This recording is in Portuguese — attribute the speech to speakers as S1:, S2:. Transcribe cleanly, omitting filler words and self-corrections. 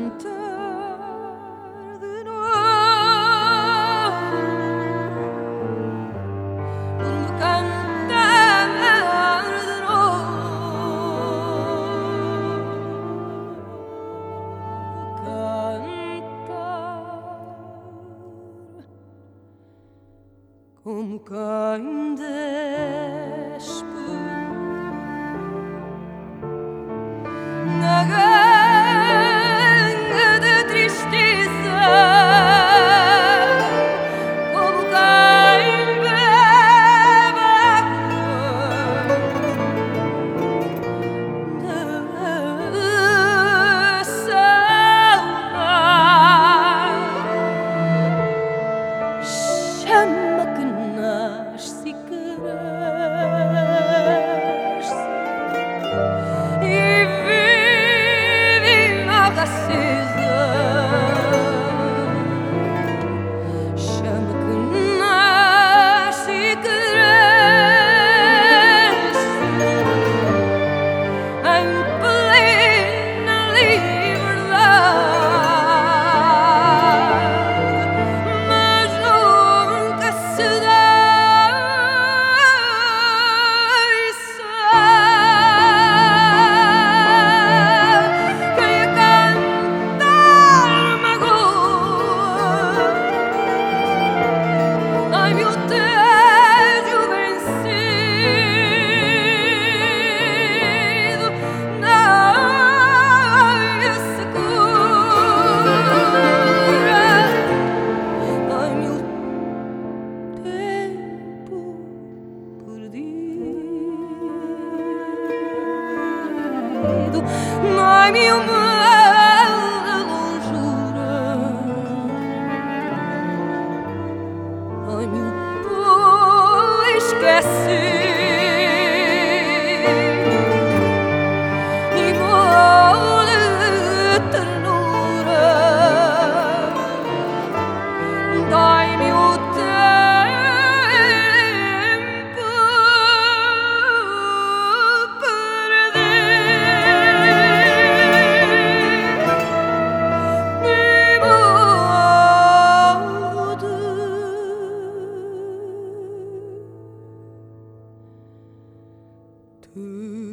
S1: cantar de novo, por me cantar de novo, cantar como quem despe na ganga da tristeza, como quem bebe água da saudade, chama que nasce e cresce e vive logo acesa, chama que nasce e cresce em plena liberdade, mas nunca se deixa. Quem a cantar magoa, ai-me o tédio vencido, dai-me a secura, dai-me o tempo perdido, dai-me o mal da longura, dai-me o pó esquecido e molde de ternura, dai-me o tempo perdido e molde